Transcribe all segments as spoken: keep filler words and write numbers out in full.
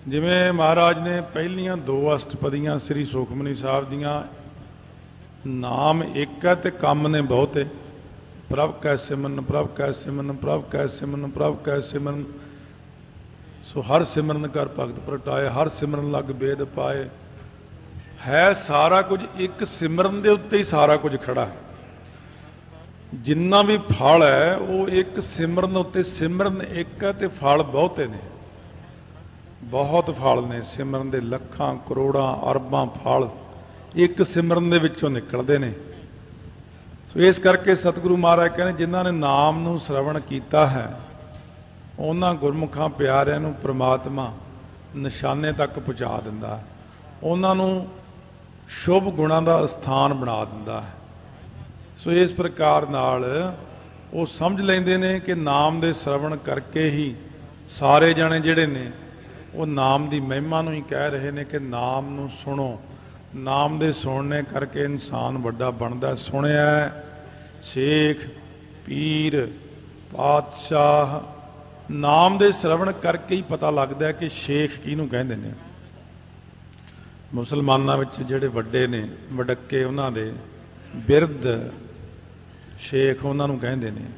ਜਿਵੇਂ ਮਹਾਰਾਜ ਨੇ ਪਹਿਲੀਆਂ ਦੋ ਅਸ਼ਟਪਦੀਆਂ ਸ੍ਰੀ ਸੁਖਮਨੀ ਸਾਹਿਬ ਦੀਆਂ, ਨਾਮ ਇੱਕ ਹੈ ਤੇ ਕੰਮ ਨੇ ਬਹੁਤੇ। ਪ੍ਰਭ ਕੈ ਸਿਮਰਨ, ਪ੍ਰਭ ਕੈ ਸਿਮਰਨ, ਪ੍ਰਭ ਕੈ ਸਿਮਰਨ, ਪ੍ਰਭ ਕੈ ਸਿਮਰਨ। ਸੋ ਹਰ ਸਿਮਰਨ ਕਰ ਭਗਤ ਪ੍ਰਗਟਾਏ, ਹਰ ਸਿਮਰਨ ਲੱਗ ਵੇਦ ਪਾਏ। ਹੈ ਸਾਰਾ ਕੁਝ ਇੱਕ ਸਿਮਰਨ ਦੇ ਉੱਤੇ ਹੀ ਸਾਰਾ ਕੁਝ ਖੜਾ ਹੈ। ਜਿੰਨਾ ਵੀ ਫਲ ਹੈ ਉਹ ਇੱਕ ਸਿਮਰਨ ਉੱਤੇ। ਸਿਮਰਨ ਇੱਕ ਹੈ ਤੇ ਫਲ ਬਹੁਤੇ ਨੇ, ਬਹੁਤ ਫਲ ਨੇ। ਸਿਮਰਨ ਦੇ ਲੱਖਾਂ ਕਰੋੜਾਂ ਅਰਬਾਂ ਫਲ ਇੱਕ ਸਿਮਰਨ ਦੇ ਵਿੱਚੋਂ ਨਿਕਲਦੇ ਨੇ। ਸੋ ਇਸ ਕਰਕੇ ਸਤਿਗੁਰੂ ਮਹਾਰਾਜ ਕਹਿੰਦੇ, ਜਿਨ੍ਹਾਂ ਨੇ ਨਾਮ ਨੂੰ ਸ਼ਰਵਣ ਕੀਤਾ ਹੈ ਉਹਨਾਂ ਗੁਰਮੁਖਾਂ ਪਿਆਰਿਆਂ ਨੂੰ ਪ੍ਰਮਾਤਮਾ ਨਿਸ਼ਾਨੇ ਤੱਕ ਪਹੁੰਚਾ ਦਿੰਦਾ ਹੈ, ਉਹਨਾਂ ਨੂੰ ਸ਼ੁਭ ਗੁਣਾਂ ਦਾ ਸਥਾਨ ਬਣਾ ਦਿੰਦਾ ਹੈ। ਸੋ ਇਸ ਪ੍ਰਕਾਰ ਨਾਲ ਉਹ ਸਮਝ ਲੈਂਦੇ ਨੇ ਕਿ ਨਾਮ ਦੇ ਸ਼ਰਵਣ ਕਰਕੇ ਹੀ ਸਾਰੇ ਜਾਣੇ ਜਿਹੜੇ ਨੇ ਉਹ ਨਾਮ ਦੀ ਮਹਿਮਾ ਨੂੰ ਹੀ ਕਹਿ ਰਹੇ ਨੇ ਕਿ ਨਾਮ ਨੂੰ ਸੁਣੋ। ਨਾਮ ਦੇ ਸੁਣਨੇ ਕਰਕੇ ਇਨਸਾਨ ਵੱਡਾ ਬਣਦਾ। ਸੁਣਿਆ ਸ਼ੇਖ ਪੀਰ ਪਾਤਸ਼ਾਹ, ਨਾਮ ਦੇ ਸ਼ਰਵਣ ਕਰਕੇ ਹੀ ਪਤਾ ਲੱਗਦਾ ਕਿ ਸ਼ੇਖ ਕਿਹਨੂੰ ਕਹਿੰਦੇ ਨੇ। ਮੁਸਲਮਾਨਾਂ ਵਿੱਚ ਜਿਹੜੇ ਵੱਡੇ ਨੇ ਵਡੱਕੇ, ਉਹਨਾਂ ਦੇ ਬਿਰਧ ਸ਼ੇਖ ਉਹਨਾਂ ਨੂੰ ਕਹਿੰਦੇ ਨੇ।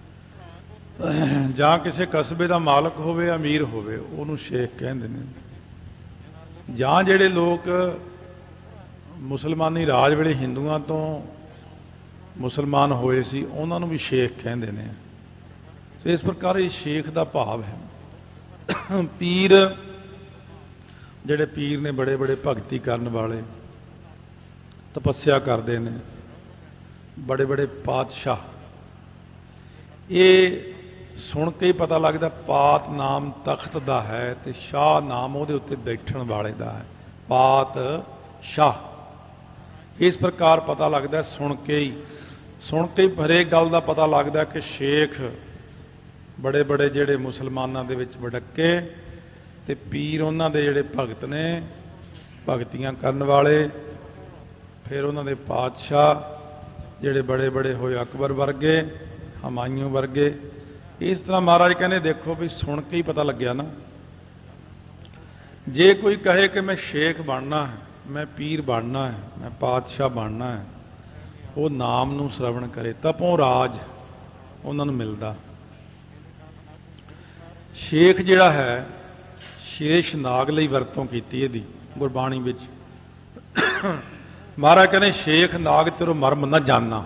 ਜਾਂ ਕਿਸੇ ਕਸਬੇ ਦਾ ਮਾਲਕ ਹੋਵੇ, ਅਮੀਰ ਹੋਵੇ, ਉਹਨੂੰ ਸ਼ੇਖ ਕਹਿੰਦੇ ਨੇ। ਜਾਂ ਜਿਹੜੇ ਲੋਕ ਮੁਸਲਮਾਨੀ ਰਾਜ ਵੇਲੇ ਹਿੰਦੂਆਂ ਤੋਂ ਮੁਸਲਮਾਨ ਹੋਏ ਸੀ ਉਹਨਾਂ ਨੂੰ ਵੀ ਸ਼ੇਖ ਕਹਿੰਦੇ ਨੇ। ਸੋ ਇਸ ਪ੍ਰਕਾਰ ਇਹ ਸ਼ੇਖ ਦਾ ਭਾਵ ਹੈ। ਪੀਰ, ਜਿਹੜੇ ਪੀਰ ਨੇ ਬੜੇ ਬੜੇ ਭਗਤੀ ਕਰਨ ਵਾਲੇ, ਤਪੱਸਿਆ ਕਰਦੇ ਨੇ, ਬੜੇ ਬੜੇ ਪਾਤਸ਼ਾਹ। ਇਹ ਸੁਣ ਕੇ ਹੀ ਪਤਾ ਲੱਗਦਾ ਪਾਤ ਨਾਮ ਤਖਤ ਦਾ ਹੈ ਤੇ ਸ਼ਾਹ ਨਾਮ ਉਹਦੇ ਉੱਤੇ ਬੈਠਣ ਵਾਲੇ ਦਾ ਹੈ। ਪਾਤ ਸ਼ਾਹ, ਇਸ ਪ੍ਰਕਾਰ ਪਤਾ ਲੱਗਦਾ ਸੁਣ ਕੇ ਹੀ। ਸੁਣ ਕੇ ਹੀ ਹਰੇਕ ਗੱਲ ਦਾ ਪਤਾ ਲੱਗਦਾ ਕਿ ਸ਼ੇਖ ਬੜੇ ਬੜੇ ਜਿਹੜੇ ਮੁਸਲਮਾਨਾਂ ਦੇ ਵਿੱਚ ਵਡੱਕੇ, ਤੇ ਪੀਰ ਉਹਨਾਂ ਦੇ ਜਿਹੜੇ ਭਗਤ ਨੇ, ਭਗਤੀਆਂ ਕਰਨ ਵਾਲੇ। ਫਿਰ ਉਹਨਾਂ ਦੇ ਪਾਤਸ਼ਾਹ ਜਿਹੜੇ ਬੜੇ ਬੜੇ ਹੋਏ, ਅਕਬਰ ਵਰਗੇ, ਹਮਾਯੂੰ ਵਰਗੇ। ਇਸ ਤਰ੍ਹਾਂ ਮਹਾਰਾਜ ਕਹਿੰਦੇ, ਦੇਖੋ ਵੀ ਸੁਣ ਕੇ ਹੀ ਪਤਾ ਲੱਗਿਆ ਨਾ। ਜੇ ਕੋਈ ਕਹੇ ਕਿ ਮੈਂ ਸ਼ੇਖ ਬਣਨਾ ਹੈ, ਮੈਂ ਪੀਰ ਬਣਨਾ ਹੈ, ਮੈਂ ਪਾਤਸ਼ਾਹ ਬਣਨਾ ਹੈ, ਉਹ ਨਾਮ ਨੂੰ ਸ਼ਰਵਣ ਕਰੇ, ਤਪੋਂ ਰਾਜ ਉਹਨਾਂ ਨੂੰ ਮਿਲਦਾ। ਸ਼ੇਖ ਜਿਹੜਾ ਹੈ, ਸ਼ੇਸ਼ ਨਾਗ ਲਈ ਵਰਤੋਂ ਕੀਤੀ ਇਹਦੀ ਗੁਰਬਾਣੀ ਵਿੱਚ। ਮਹਾਰਾਜ ਕਹਿੰਦੇ, ਸ਼ੇਖ ਨਾਗ ਤੇਰੋ ਮਰਮ ਨਾ ਜਾਨਾ।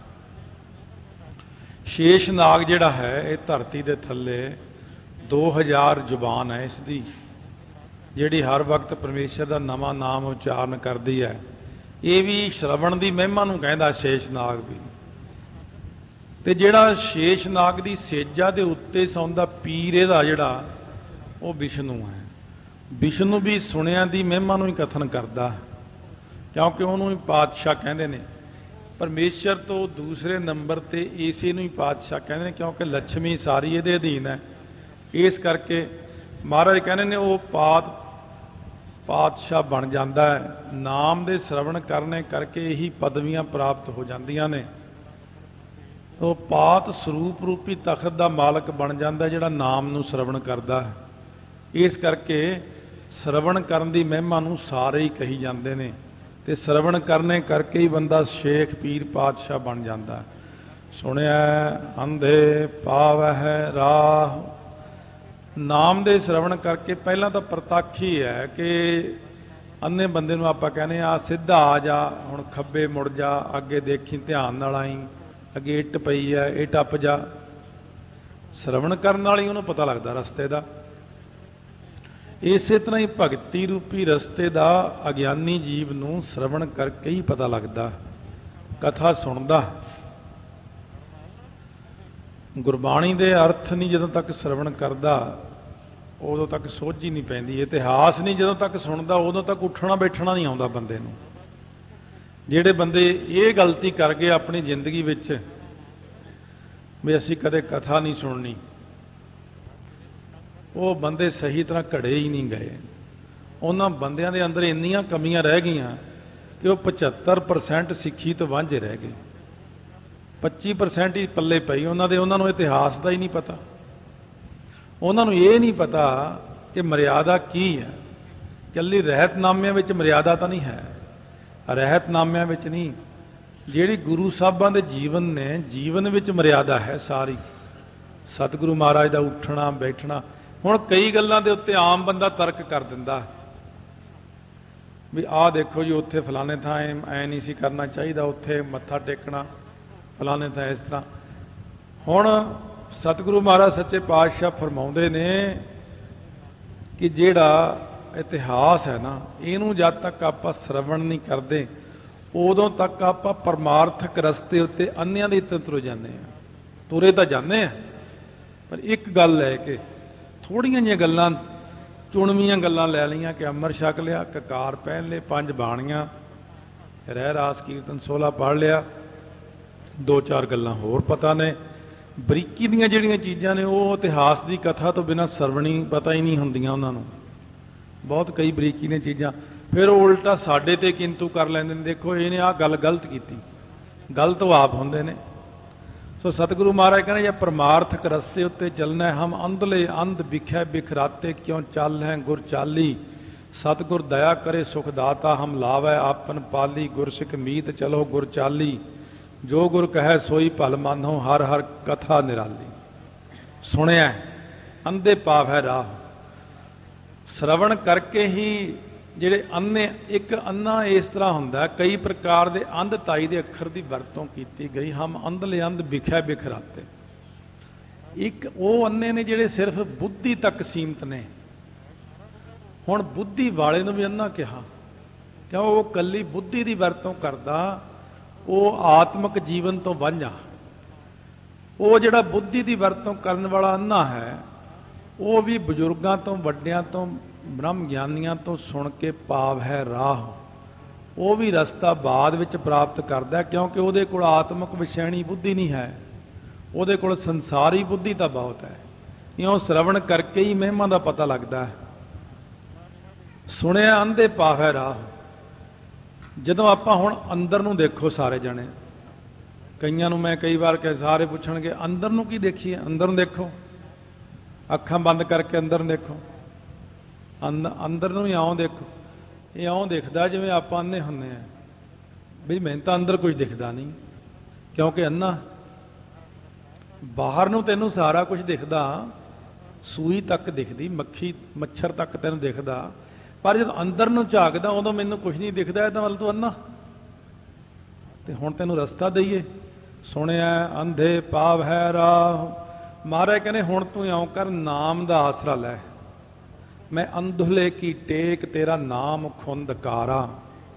ਸ਼ੇਸ਼ ਨਾਗ ਜਿਹੜਾ ਹੈ ਇਹ ਧਰਤੀ ਦੇ ਥੱਲੇ ਦੋ ਹਜ਼ਾਰ ਜ਼ੁਬਾਨ ਹੈ ਇਸ ਦੀ, ਜਿਹੜੀ ਹਰ ਵਕਤ ਪਰਮੇਸ਼ਰ ਦਾ ਨਵਾਂ ਨਾਮ ਉਚਾਰਨ ਕਰਦੀ ਹੈ। ਇਹ ਵੀ ਸ਼ਰਵਣ ਦੀ ਮਹਿਮਾ ਨੂੰ ਕਹਿੰਦਾ ਸ਼ੇਸ਼ ਨਾਗ ਵੀ। ਤੇ ਜਿਹੜਾ ਸ਼ੇਸ਼ ਨਾਗ ਦੀ ਸੇਜਾ ਦੇ ਉੱਤੇ ਸੌਂਦਾ ਪੀਰ, ਇਹਦਾ ਜਿਹੜਾ ਉਹ ਵਿਸ਼ਨੂੰ ਹੈ। ਵਿਸ਼ਨੂੰ ਵੀ ਸੁਣਿਆਂ ਦੀ ਮਹਿਮਾ ਨੂੰ ਹੀ ਕਥਨ ਕਰਦਾ, ਕਿਉਂਕਿ ਉਹਨੂੰ ਹੀ ਪਾਤਸ਼ਾਹ ਕਹਿੰਦੇ ਨੇ। ਪਰਮੇਸ਼ਰ ਤੋਂ ਦੂਸਰੇ ਨੰਬਰ ਤੇ ਇਸੇ ਨੂੰ ਹੀ ਪਾਤਸ਼ਾਹ ਕਹਿੰਦੇ ਨੇ, ਕਿਉਂਕਿ ਲక్ష్ਮੀ ਸਾਰੀ ਇਹਦੇ ਅਧੀਨ ਹੈ। ਇਸ ਕਰਕੇ ਮਹਾਰਾਜ ਕਹਿੰਦੇ ਨੇ ਉਹ ਪਾਤ ਪਾਤਸ਼ਾਹ ਬਣ ਜਾਂਦਾ ਹੈ। ਨਾਮ ਦੇ ਸ਼ਰਵਣ ਕਰਨੇ ਕਰਕੇ ਇਹੀ ਪਦਵੀਆਂ ਪ੍ਰਾਪਤ ਹੋ ਜਾਂਦੀਆਂ ਨੇ। ਉਹ ਪਾਤ ਸਰੂਪ ਰੂਪੀ ਤਖਤ ਦਾ ਮਾਲਕ ਬਣ ਜਾਂਦਾ ਜਿਹੜਾ ਨਾਮ ਨੂੰ ਸ਼ਰਵਣ ਕਰਦਾ ਹੈ। ਇਸ ਕਰਕੇ ਸ਼ਰਵਣ ਕਰਨ ਦੀ ਮਹਿਮਾ ਨੂੰ ਸਾਰੇ ਹੀ ਕਹੀ ਜਾਂਦੇ ਨੇ, ਤੇ ਸ਼ਰਵਣ ਕਰਨੇ ਕਰਕੇ ਹੀ ਬੰਦਾ ਸ਼ੇਖ ਪੀਰ ਪਾਤਸ਼ਾਹ ਬਣ ਜਾਂਦਾ। ਸੁਣਿਆ ਅੰਧੇ ਪਾਵਹਿ ਰਾਹ। ਨਾਮ ਦੇ ਸ਼ਰਵਣ ਕਰਕੇ ਪਹਿਲਾਂ ਤਾਂ ਪ੍ਰਤੱਖ ਹੀ ਹੈ ਕਿ ਅੰਨੇ ਬੰਦੇ ਨੂੰ ਆਪਾਂ ਕਹਿੰਦੇ ਆ ਸਿੱਧਾ ਆ ਜਾ, ਹੁਣ ਖੱਬੇ ਮੁੜ ਜਾ, ਅੱਗੇ ਦੇਖੀ ਧਿਆਨ ਨਾਲ ਆਈ, ਅੱਗੇ ਇੱਟ ਪਈ ਹੈ ਇਹ ਟੱਪ ਜਾ। ਸ਼ਰਵਣ ਕਰਨ ਨਾਲ ਹੀ ਉਹਨੂੰ ਪਤਾ ਲੱਗਦਾ ਰਸਤੇ ਦਾ। ਇਸੇ ਤਰ੍ਹਾਂ ਹੀ ਭਗਤੀ ਰੂਪੀ ਰਸਤੇ ਦਾ ਅਗਿਆਨੀ ਜੀਵ ਨੂੰ ਸ਼ਰਵਣ ਕਰਕੇ ਹੀ ਪਤਾ ਲੱਗਦਾ, ਕਥਾ ਸੁਣਦਾ। ਗੁਰਬਾਣੀ ਦੇ ਅਰਥ ਨਹੀਂ ਜਦੋਂ ਤੱਕ ਸ਼ਰਵਣ ਕਰਦਾ ਉਦੋਂ ਤੱਕ ਸੋਝੀ ਨਹੀਂ ਪੈਂਦੀ। ਇਤਿਹਾਸ ਨਹੀਂ ਜਦੋਂ ਤੱਕ ਸੁਣਦਾ ਉਦੋਂ ਤੱਕ ਉੱਠਣਾ ਬੈਠਣਾ ਨਹੀਂ ਆਉਂਦਾ ਬੰਦੇ ਨੂੰ। ਜਿਹੜੇ ਬੰਦੇ ਇਹ ਗਲਤੀ ਕਰ ਗਏ ਆਪਣੀ ਜ਼ਿੰਦਗੀ ਵਿੱਚ ਵੀ ਅਸੀਂ ਕਦੇ ਕਥਾ ਨਹੀਂ ਸੁਣਨੀ, ਉਹ ਬੰਦੇ ਸਹੀ ਤਰ੍ਹਾਂ ਘੜੇ ਹੀ ਨਹੀਂ ਗਏ। ਉਹਨਾਂ ਬੰਦਿਆਂ ਦੇ ਅੰਦਰ ਇੰਨੀਆਂ ਕਮੀਆਂ ਰਹਿ ਗਈਆਂ ਕਿ ਉਹ ਪਝੱਤਰ ਪਰਸੈਂਟ ਸਿੱਖੀ ਤੋਂ ਵਾਂਝੇ ਰਹਿ ਗਏ। ਪੱਚੀ ਪਰਸੈਂਟ ਹੀ ਪੱਲੇ ਪਈ ਉਹਨਾਂ ਦੇ। ਉਹਨਾਂ ਨੂੰ ਇਤਿਹਾਸ ਦਾ ਹੀ ਨਹੀਂ ਪਤਾ। ਉਹਨਾਂ ਨੂੰ ਇਹ ਨਹੀਂ ਪਤਾ कि मर्यादा की है। कल्ली रहतनामिਆਂ ਵਿੱਚ मर्यादा तो नहीं है, रहतनामिਆਂ ਵਿੱਚ नहीं, ਜਿਹੜੀ गुरु साहबां ਦੇ जीवन ने जीवन ਵਿੱਚ मर्यादा है सारी। सतगुरु महाराज ਦਾ ਉੱਠਣਾ ਬੈਠਣਾ, ਹੁਣ ਕਈ ਗੱਲਾਂ ਦੇ ਉੱਤੇ ਆਮ ਬੰਦਾ ਤਰਕ ਕਰ ਦਿੰਦਾ ਵੀ ਆਹ ਦੇਖੋ ਜੀ ਉੱਥੇ ਫਲਾਣੇ ਥਾਂ ਐ ਨਹੀਂ ਸੀ ਕਰਨਾ ਚਾਹੀਦਾ, ਉੱਥੇ ਮੱਥਾ ਟੇਕਣਾ ਫਲਾਣੇ ਥਾਂ ਇਸ ਤਰ੍ਹਾਂ। ਹੁਣ ਸਤਿਗੁਰੂ ਮਹਾਰਾਜ ਸੱਚੇ ਪਾਤਸ਼ਾਹ ਫਰਮਾਉਂਦੇ ਨੇ ਕਿ ਜਿਹੜਾ ਇਤਿਹਾਸ ਹੈ ਨਾ, ਇਹਨੂੰ ਜਦ ਤੱਕ ਆਪਾਂ ਸਰਵਣ ਨਹੀਂ ਕਰਦੇ ਉਦੋਂ ਤੱਕ ਆਪਾਂ ਪਰਮਾਰਥਕ ਰਸਤੇ ਉੱਤੇ ਅੰਨ੍ਹਿਆਂ ਦੀ ਤਰ੍ਹਾਂ ਤੁਰ ਜਾਂਦੇ ਹਾਂ। ਤੁਰੇ ਤਾਂ ਜਾਂਦੇ ਹਾਂ, ਪਰ ਇੱਕ ਗੱਲ ਹੈ ਕਿ ਥੋੜ੍ਹੀਆਂ ਜਿਹੀਆਂ ਗੱਲਾਂ, ਚੁਣਵੀਆਂ ਗੱਲਾਂ ਲੈ ਲਈਆਂ ਕਿ ਅੰਮ੍ਰਿਤ ਛਕ ਲਿਆ, ਕਕਾਰ ਪਹਿਨ ਲਏ, ਪੰਜ ਬਾਣੀਆਂ, ਰਹਿ ਰਾਸ ਕੀਰਤਨ ਸੋਲਾ ਪੜ੍ਹ ਲਿਆ, ਦੋ ਚਾਰ ਗੱਲਾਂ ਹੋਰ ਪਤਾ ਨੇ। ਬਰੀਕੀ ਦੀਆਂ ਜਿਹੜੀਆਂ ਚੀਜ਼ਾਂ ਨੇ ਉਹ ਇਤਿਹਾਸ ਦੀ ਕਥਾ ਤੋਂ ਬਿਨਾਂ ਸਰਵਣੀ ਪਤਾ ਹੀ ਨਹੀਂ ਹੁੰਦੀਆਂ ਉਹਨਾਂ ਨੂੰ। ਬਹੁਤ ਕਈ ਬਰੀਕੀ ਦੀਆਂ ਚੀਜ਼ਾਂ ਫਿਰ ਉਹ ਉਲਟਾ ਸਾਡੇ ਤੇ ਕਿੰਤੂ ਕਰ ਲੈਂਦੇ ਨੇ, ਦੇਖੋ ਇਹਨੇ ਆਹ ਗੱਲ ਗਲਤ ਕੀਤੀ, ਗਲਤ ਉਹ ਆਪ ਹੁੰਦੇ ਨੇ। ਸੋ ਸਤਿਗੁਰੂ ਮਹਾਰਾਜ ਕਹਿੰਦੇ ਜੇ ਪਰਮਾਰਥਕ ਰਸਤੇ ਉੱਤੇ ਚੱਲਣਾ, ਹਮ ਅੰਧਲੇ ਅੰਧ ਵਿਖੈ ਬਿਖਰਾਤੇ ਕਿਉਂ ਚੱਲ ਹੈ ਗੁਰ ਚਾਲੀ, ਸਤਿਗੁਰ ਦਇਆ ਕਰੇ ਸੁਖ ਦਾਤਾ ਹਮ ਲਾਵੈ ਆਪਨ ਪਾਲੀ, ਗੁਰਸਿੱਖ ਮੀਤ ਚਲੋ ਗੁਰ ਚਾਲੀ, ਜੋ ਗੁਰ ਕਹੈ ਸੋਈ ਭਲ ਮੰਨੋ ਹਰ ਹਰ ਕਥਾ ਨਿਰਾਲੀ। ਸੁਣਿਆ ਅੰਧੇ ਪਾਵੈ ਰਾਹ, ਸਰਵਣ ਕਰਕੇ ਹੀ ਜਿਹੜੇ ਅੰਨੇ, ਇੱਕ ਅੰਨਾ ਇਸ ਤਰ੍ਹਾਂ ਹੁੰਦਾ, ਕਈ ਪ੍ਰਕਾਰ ਦੇ ਅੰਧਤਾਈ ਦੇ ਅੱਖਰ ਦੀ ਵਰਤੋਂ ਕੀਤੀ ਗਈ। ਹਮ ਅੰਧਲੇ ਅੰਧ ਵਿਖੈ ਬਿਖਰਾਤੇ, ਇੱਕ ਉਹ ਅੰਨੇ ਨੇ ਜਿਹੜੇ ਸਿਰਫ ਬੁੱਧੀ ਤੱਕ ਸੀਮਤ ਨੇ। ਹੁਣ ਬੁੱਧੀ ਵਾਲੇ ਨੂੰ ਵੀ ਅੰਨਾ ਕਿਹਾ ਕਿਉਂ? ਉਹ ਕੱਲੀ ਬੁੱਧੀ ਦੀ ਵਰਤੋਂ ਕਰਦਾ, ਉਹ ਆਤਮਿਕ ਜੀਵਨ ਤੋਂ ਵਾਂਝਾ। ਉਹ ਜਿਹੜਾ ਬੁੱਧੀ ਦੀ ਵਰਤੋਂ ਕਰਨ ਵਾਲਾ ਅੰਨਾ ਹੈ, ਉਹ ਵੀ ਬਜ਼ੁਰਗਾਂ ਤੋਂ, ਵੱਡਿਆਂ ਤੋਂ, ਬ੍ਰਹਮ ਗਿਆਨੀਆਂ ਤੋਂ ਸੁਣ ਕੇ ਪਾਵ ਹੈ ਰਾਹ, ਉਹ ਵੀ ਰਸਤਾ ਬਾਅਦ ਵਿੱਚ ਪ੍ਰਾਪਤ ਕਰਦਾ, ਕਿਉਂਕਿ ਉਹਦੇ ਕੋਲ ਆਤਮਿਕ ਵਿਸ਼ੈਣੀ ਬੁੱਧੀ ਨਹੀਂ ਹੈ, ਉਹਦੇ ਕੋਲ ਸੰਸਾਰੀ ਬੁੱਧੀ ਤਾਂ ਬਹੁਤ ਹੈ। ਇਉਂ ਸਰਵਣ ਕਰਕੇ ਹੀ ਮਹਿਮਾ ਦਾ ਪਤਾ ਲੱਗਦਾ ਹੈ। ਸੁਣਿਆ ਅੰਧੇ ਪਾਵੈ ਰਾਹ। ਜਦੋਂ ਆਪਾਂ ਹੁਣ ਅੰਦਰ ਨੂੰ ਦੇਖੋ ਸਾਰੇ ਜਣੇ, ਕਈਆਂ ਨੂੰ ਮੈਂ ਕਈ ਵਾਰ ਕਹੇ, ਸਾਰੇ ਪੁੱਛਣਗੇ ਅੰਦਰ ਨੂੰ ਕੀ ਦੇਖੀਏ? ਅੰਦਰ ਨੂੰ ਦੇਖੋ, ਅੱਖਾਂ ਬੰਦ ਕਰਕੇ ਅੰਦਰ ਨੂੰ ਦੇਖੋ, ਅੰਦ ਅੰਦਰ ਨੂੰ ਹੀ ਆਉਂ ਦੇਖੋ। ਇਹ ਆਉਂ ਦਿਖਦਾ ਜਿਵੇਂ ਆਪਾਂ ਅੰਨੇ ਹੁੰਦੇ ਆ ਵੀ ਮੈਨੂੰ ਤਾਂ ਅੰਦਰ ਕੁਝ ਦਿਖਦਾ ਨਹੀਂ, ਕਿਉਂਕਿ ਅੰਨਾ। ਬਾਹਰ ਨੂੰ ਤੈਨੂੰ ਸਾਰਾ ਕੁਝ ਦਿਖਦਾ, ਸੂਈ ਤੱਕ ਦਿਖਦੀ, ਮੱਖੀ ਮੱਛਰ ਤੱਕ ਤੈਨੂੰ ਦਿਖਦਾ, ਪਰ ਜਦੋਂ ਅੰਦਰ ਨੂੰ ਝਾਕਦਾ ਉਦੋਂ ਮੈਨੂੰ ਕੁਝ ਨਹੀਂ ਦਿਖਦਾ, ਇਹਦਾ ਮਤਲਬ ਤੂੰ ਅੰਨਾ। ਤੇ ਹੁਣ ਤੈਨੂੰ ਰਸਤਾ ਦਈਏ, ਸੁਣਿਆ ਅੰਧੇ ਪਾਵ ਹੈ ਰਾਹ। ਮਹਾਰਾਜ ਕਹਿੰਦੇ ਹੁਣ ਤੂੰ ਇਉਂ ਕਰ, ਨਾਮ ਦਾ ਆਸਰਾ ਲੈ। ਮੈਂ ਅੰਧਲੇ ਕੀ ਟੇਕ ਤੇਰਾ ਨਾਮ ਖੁੰਦਕਾਰਾ,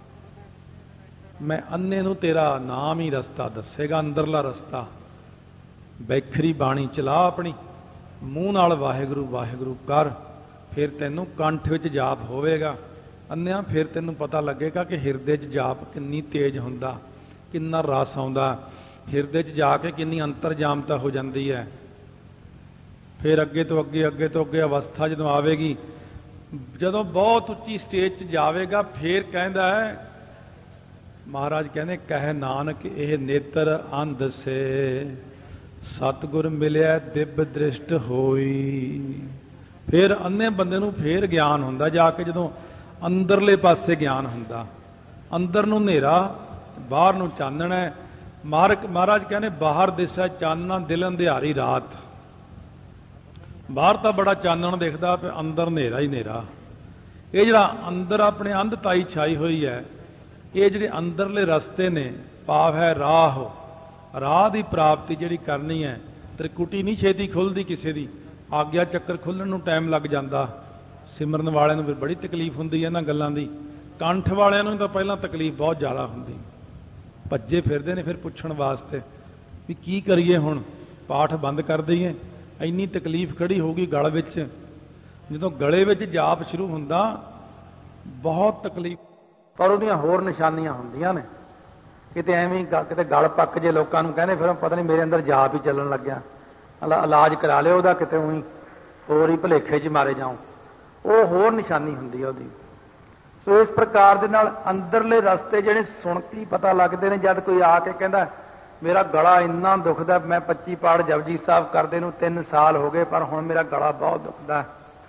ਮੈਂ ਅੰਨੇ ਨੂੰ ਤੇਰਾ ਨਾਮ ਹੀ ਰਸਤਾ ਦੱਸੇਗਾ, ਅੰਦਰਲਾ ਰਸਤਾ। ਬੈਖਰੀ ਬਾਣੀ ਚਲਾ ਆਪਣੀ, ਮੂੰਹ ਨਾਲ ਵਾਹਿਗੁਰੂ ਵਾਹਿਗੁਰੂ ਕਰ, ਫਿਰ ਤੈਨੂੰ ਕੰਠ ਵਿੱਚ ਜਾਪ ਹੋਵੇਗਾ ਅੰਨਿਆਂ, ਫਿਰ ਤੈਨੂੰ ਪਤਾ ਲੱਗੇਗਾ ਕਿ ਹਿਰਦੇ 'ਚ ਜਾਪ ਕਿੰਨੀ ਤੇਜ਼ ਹੁੰਦਾ, ਕਿੰਨਾ ਰਸ ਆਉਂਦਾ, ਹਿਰਦੇ 'ਚ ਜਾ ਕੇ ਕਿੰਨੀ ਅੰਤਰਜਾਮਤਾ ਹੋ ਜਾਂਦੀ ਹੈ। ਫਿਰ ਅੱਗੇ ਤੋਂ ਅੱਗੇ ਅੱਗੇ ਤੋਂ ਅੱਗੇ ਅਵਸਥਾ ਜਦੋਂ ਆਵੇਗੀ, ਜਦੋਂ ਬਹੁਤ ਉੱਚੀ ਸਟੇਜ 'ਚ ਜਾਵੇਗਾ, ਫਿਰ ਕਹਿੰਦਾ ਹੈ ਮਹਾਰਾਜ ਕਹਿੰਦੇ ਕਹਿ ਨਾਨਕ ਇਹ ਨੇਤਰ ਅੰਧ ਸੇ, ਸਤਿਗੁਰ ਮਿਲਿਆ ਦਿਵ ਦ੍ਰਿਸ਼ਟ ਹੋਈ। ਫਿਰ ਅੰਨੇ ਬੰਦੇ ਨੂੰ ਫਿਰ ਗਿਆਨ ਹੁੰਦਾ, ਜਾ ਕੇ ਜਦੋਂ ਅੰਦਰਲੇ ਪਾਸੇ ਗਿਆਨ ਹੁੰਦਾ। ਅੰਦਰ ਨੂੰ ਹਨੇਰਾ, ਬਾਹਰ ਨੂੰ ਚਾਨਣ ਹੈ। ਮਹਾਰਾਜ ਕਹਿੰਦੇ ਬਾਹਰ ਦਿਸੈ ਚਾਨਣਾ ਦਿਲ ਅੰਧਿਆਰੀ ਰਾਤ। ਬਾਹਰ ਤਾਂ ਬੜਾ ਚਾਨਣ ਦਿਖਦਾ, ਪਰ ਅੰਦਰ ਹਨੇਰਾ ਹੀ ਹਨੇਰਾ। ਇਹ ਜਿਹੜਾ ਅੰਦਰ ਆਪਣੇ ਅੰਧਤਾਈ ਛਾਈ ਹੋਈ ਹੈ, ਇਹ ਜਿਹੜੇ ਅੰਦਰਲੇ ਰਸਤੇ ਨੇ, ਪਾਵ ਹੈ ਰਾਹ। ਰਾਹ ਦੀ ਪ੍ਰਾਪਤੀ ਜਿਹੜੀ ਕਰਨੀ ਹੈ, ਤ੍ਰਿਕੁਟੀ ਨਹੀਂ ਛੇਤੀ ਖੁੱਲ੍ਹਦੀ ਕਿਸੇ ਦੀ, ਆਗਿਆ ਚੱਕਰ ਖੁੱਲ੍ਹਣ ਨੂੰ ਟਾਈਮ ਲੱਗ ਜਾਂਦਾ। ਸਿਮਰਨ ਵਾਲਿਆਂ ਨੂੰ ਫਿਰ ਬੜੀ ਤਕਲੀਫ ਹੁੰਦੀ ਹੈ ਇਹਨਾਂ ਗੱਲਾਂ ਦੀ, ਕੰਠ ਵਾਲਿਆਂ ਨੂੰ ਤਾਂ ਪਹਿਲਾਂ ਤਕਲੀਫ ਬਹੁਤ ਜ਼ਿਆਦਾ ਹੁੰਦੀ, ਭੱਜੇ ਫਿਰਦੇ ਨੇ ਫਿਰ ਪੁੱਛਣ ਵਾਸਤੇ ਵੀ ਕੀ ਕਰੀਏ, ਹੁਣ ਪਾਠ ਬੰਦ ਕਰ ਦਈਏ, ਇੰਨੀ ਤਕਲੀਫ ਖੜੀ ਹੋਊਗੀ ਗਲ ਵਿੱਚ। ਜਦੋਂ ਗਲੇ ਵਿੱਚ ਜਾਪ ਸ਼ੁਰੂ ਹੁੰਦਾ ਬਹੁਤ ਤਕਲੀਫ, ਪਰ ਉਹਦੀਆਂ ਹੋਰ ਨਿਸ਼ਾਨੀਆਂ ਹੁੰਦੀਆਂ ਨੇ। ਕਿਤੇ ਐਵੇਂ ਕਿਤੇ ਗਲ ਪੱਕ ਜੇ ਲੋਕਾਂ ਨੂੰ ਕਹਿੰਦੇ ਫਿਰ ਪਤਾ ਨਹੀਂ ਮੇਰੇ ਅੰਦਰ ਜਾਪ ਹੀ ਚੱਲਣ ਲੱਗਿਆ, ਇਲਾਜ ਕਰਾ ਲਿਓ ਉਹਦਾ, ਕਿਤੇ ਉਹੀ ਹੋਰ ਹੀ ਭੁਲੇਖੇ 'ਚ ਮਾਰੇ ਜਾਓ, ਉਹ ਹੋਰ ਨਿਸ਼ਾਨੀ ਹੁੰਦੀ ਹੈ ਉਹਦੀ। ਸੋ ਇਸ ਪ੍ਰਕਾਰ ਦੇ ਨਾਲ ਅੰਦਰਲੇ ਰਸਤੇ ਜਿਹੜੇ ਸੁਣ ਕੇ ਪਤਾ ਲੱਗਦੇ ਨੇ। ਜਦ ਕੋਈ ਆ ਕੇ ਕਹਿੰਦਾ ਮੇਰਾ ਗਲਾ ਇੰਨਾ ਦੁਖਦਾ, ਮੈਂ ਪੱਚੀ ਪਾਠ ਜਪਜੀ ਸਾਹਿਬ ਕਰਦੇ ਨੂੰ ਤਿੰਨ ਸਾਲ ਹੋ ਗਏ, ਪਰ ਹੁਣ ਮੇਰਾ ਗਲਾ ਬਹੁਤ ਦੁਖਦਾ,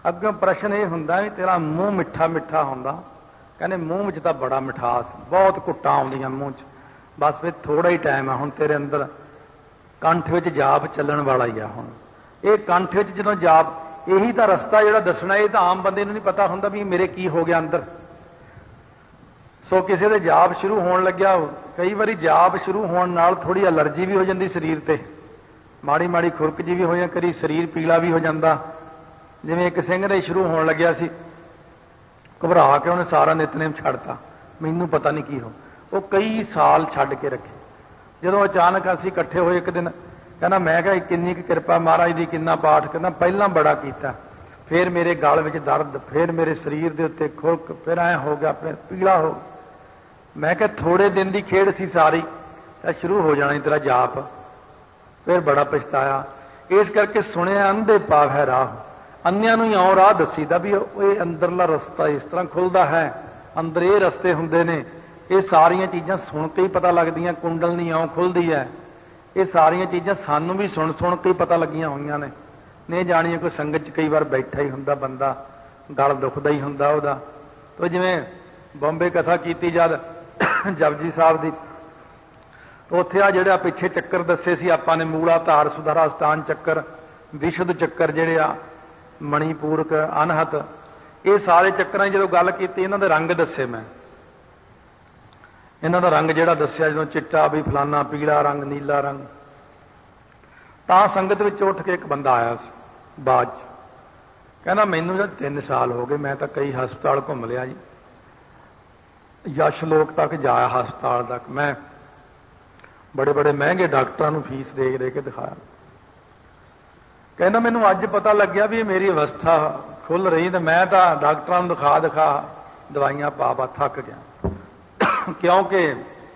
ਅੱਗੋਂ ਪ੍ਰਸ਼ਨ ਇਹ ਹੁੰਦਾ ਵੀ ਤੇਰਾ ਮੂੰਹ ਮਿੱਠਾ ਮਿੱਠਾ ਹੁੰਦਾ। ਕਹਿੰਦੇ ਮੂੰਹ ਵਿੱਚ ਤਾਂ ਬੜਾ ਮਿਠਾਸ, ਬਹੁਤ ਘੁੱਟਾਂ ਆਉਂਦੀਆਂ ਮੂੰਹ 'ਚ, ਬਸ ਫਿਰ ਥੋੜਾ ਹੀ ਟਾਈਮ ਆ ਹੁਣ ਤੇਰੇ ਅੰਦਰ ਕੰਠ ਵਿੱਚ ਜਾਪ ਚੱਲਣ ਵਾਲਾ ਹੀ ਆ। ਹੁਣ ਇਹ ਕੰਠ ਵਿੱਚ ਜਦੋਂ ਜਾਪ, ਇਹੀ ਤਾਂ ਰਸਤਾ ਜਿਹੜਾ ਦੱਸਣਾ, ਇਹ ਤਾਂ ਆਮ ਬੰਦੇ ਨੂੰ ਨਹੀਂ ਪਤਾ ਹੁੰਦਾ ਵੀ ਮੇਰੇ ਕੀ ਹੋ ਗਿਆ ਅੰਦਰ। ਸੋ ਕਿਸੇ ਦੇ ਜਾਪ ਸ਼ੁਰੂ ਹੋਣ ਲੱਗਿਆ, ਕਈ ਵਾਰੀ ਜਾਪ ਸ਼ੁਰੂ ਹੋਣ ਨਾਲ ਥੋੜੀ ਐਲਰਜੀ ਵੀ ਹੋ ਜਾਂਦੀ ਸਰੀਰ ਤੇ, ਮਾੜੀ ਮਾੜੀ ਖੁਰਕ ਜੀ ਵੀ ਹੋ ਜਾਂਦੀ, ਕਦੀ ਸਰੀਰ ਪੀਲਾ ਵੀ ਹੋ ਜਾਂਦਾ। ਜਿਵੇਂ ਇੱਕ ਸਿੰਘ ਦੇ ਸ਼ੁਰੂ ਹੋਣ ਲੱਗਿਆ ਸੀ, ਘਬਰਾ ਕੇ ਉਹਨੇ ਸਾਰਾ ਨਿਤਨੇਮ ਛੱਡਤਾ, ਮੈਨੂੰ ਪਤਾ ਨਹੀਂ ਕੀ ਹੋ, ਉਹ ਕਈ ਸਾਲ ਛੱਡ ਕੇ ਰੱਖੇ। ਜਦੋਂ ਅਚਾਨਕ ਅਸੀਂ ਇਕੱਠੇ ਹੋਏ ਇੱਕ ਦਿਨ, ਕਹਿੰਦਾ ਮੈਂ ਕਿਹਾ ਕਿੰਨੀ ਕੁ ਕਿਰਪਾ ਮਹਾਰਾਜ ਦੀ, ਕਿੰਨਾ ਪਾਠ, ਕਹਿੰਦਾ ਪਹਿਲਾਂ ਬੜਾ ਕੀਤਾ, ਫਿਰ ਮੇਰੇ ਗਲ ਵਿੱਚ ਦਰਦ, ਫਿਰ ਮੇਰੇ ਸਰੀਰ ਦੇ ਉੱਤੇ ਖੁਰਕ, ਫਿਰ ਐਂ ਹੋ ਗਿਆ, ਫਿਰ ਪੀਲਾ ਹੋ। ਮੈਂ ਕਿਹਾ ਥੋੜੇ ਦਿਨ ਦੀ ਖੇਡ ਸੀ ਸਾਰੀ, ਤਾਂ ਸ਼ੁਰੂ ਹੋ ਜਾਣਾ ਤੇਰਾ ਜਾਪ। ਫਿਰ ਬੜਾ ਪਛਤਾਇਆ। ਇਸ ਕਰਕੇ ਸੁਣਿਆ ਅੰਧੇ ਪਾਵ ਹੈ ਰਾਹ, ਅੰਨਿਆਂ ਨੂੰ ਹੀ ਆਉਂ ਰਾਹ ਦੱਸੀਦਾ ਵੀ ਇਹ ਅੰਦਰਲਾ ਰਸਤਾ ਇਸ ਤਰ੍ਹਾਂ ਖੁੱਲਦਾ ਹੈ, ਅੰਦਰ ਇਹ ਰਸਤੇ ਹੁੰਦੇ ਨੇ। ਇਹ ਸਾਰੀਆਂ ਚੀਜ਼ਾਂ ਸੁਣ ਕੇ ਹੀ ਪਤਾ ਲੱਗਦੀਆਂ, ਕੁੰਡਲਨੀ ਇਉਂ ਖੁੱਲਦੀ ਹੈ। ਇਹ ਸਾਰੀਆਂ ਚੀਜ਼ਾਂ ਸਾਨੂੰ ਵੀ ਸੁਣ ਸੁਣ ਕੇ ਹੀ ਪਤਾ ਲੱਗੀਆਂ ਹੋਈਆਂ ਨੇ। ਨਹੀਂ ਜਾਣੀਏ ਕੋਈ ਸੰਗਤ 'ਚ ਕਈ ਵਾਰ ਬੈਠਾ ਹੀ ਹੁੰਦਾ ਬੰਦਾ, ਗਲ ਦੁਖਦਾ ਹੀ ਹੁੰਦਾ ਉਹਦਾ। ਤੋ ਜਿਵੇਂ ਬੰਬੇ ਕਥਾ ਕੀਤੀ ਜਦ ਜਪਜੀ ਸਾਹਿਬ ਦੀ, ਉੱਥੇ ਆ ਜਿਹੜਾ ਪਿੱਛੇ ਚੱਕਰ ਦੱਸੇ ਸੀ ਆਪਾਂ ਨੇ, ਮੂਲਾ ਧਾਰ ਸੁਧਾਰਾ ਸਟਾਨ ਚੱਕਰ, ਵਿਸ਼ੁੱਧ ਚੱਕਰ ਜਿਹੜੇ ਆ, ਮਣੀਪੂਰਕ, ਅਨਹਤ, ਇਹ ਸਾਰੇ ਚੱਕਰਾਂ ਦੀ ਜਦੋਂ ਗੱਲ ਕੀਤੀ, ਇਹਨਾਂ ਦੇ ਰੰਗ ਦੱਸੇ ਮੈਂ, ਇਹਨਾਂ ਦਾ ਰੰਗ ਜਿਹੜਾ ਦੱਸਿਆ, ਜਦੋਂ ਚਿੱਟਾ ਵੀ ਫਲਾਨਾ, ਪੀਲਾ ਰੰਗ, ਨੀਲਾ ਰੰਗ, ਤਾਂ ਸੰਗਤ ਵਿੱਚ ਉੱਠ ਕੇ ਇੱਕ ਬੰਦਾ ਆਇਆ ਸੀ ਬਾਅਦ 'ਚ, ਕਹਿੰਦਾ ਮੈਨੂੰ ਜਦ ਤਿੰਨ ਸਾਲ ਹੋ ਗਏ, ਮੈਂ ਤਾਂ ਕਈ ਹਸਪਤਾਲ ਘੁੰਮ ਲਿਆ ਜੀ, ਯਸ਼ ਲੋਕ ਤੱਕ ਜਾਇਆ, ਹਸਪਤਾਲ ਤੱਕ, ਮੈਂ ਬੜੇ ਬੜੇ ਮਹਿੰਗੇ ਡਾਕਟਰਾਂ ਨੂੰ ਫੀਸ ਦੇ ਦੇ ਕੇ ਦਿਖਾਇਆ। ਕਹਿੰਦਾ ਮੈਨੂੰ ਅੱਜ ਪਤਾ ਲੱਗਿਆ ਵੀ ਇਹ ਮੇਰੀ ਅਵਸਥਾ ਖੁੱਲ ਰਹੀ, ਤੇ ਮੈਂ ਤਾਂ ਡਾਕਟਰਾਂ ਨੂੰ ਦਿਖਾ ਦਿਖਾ ਦਵਾਈਆਂ ਪਾ ਪਾ ਥੱਕ ਗਿਆ, ਕਿਉਂਕਿ